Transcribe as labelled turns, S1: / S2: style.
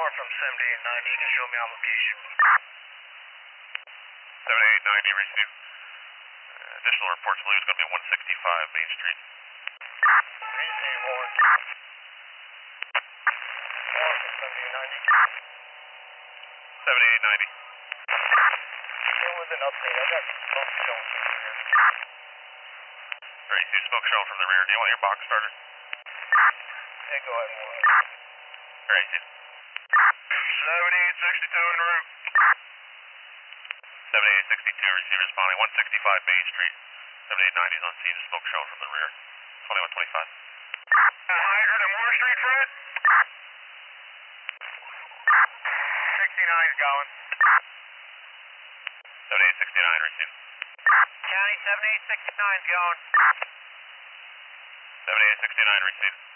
S1: calling from 7890. You can show me on location.
S2: 7890, receive. Additional reports believe it's going to be 165 Main Street.
S1: Receive, Warren. Calling from 7890.
S2: 7890.
S1: There was an update. I got smoke showing from the rear.
S2: Receive smoke showing from the rear. Do you want your box started?
S1: Yeah, go ahead, Warren.
S2: Receive.
S1: 7862 en route.
S2: 7862, receive responding. 165 Main Street. 7890 is on scene. Smoke showing from the rear. 2125.
S1: Hydrant and Moore Street, Fred? 69 is going.
S2: 7869, receive.
S1: County 7869 is going.
S2: 7869, receive.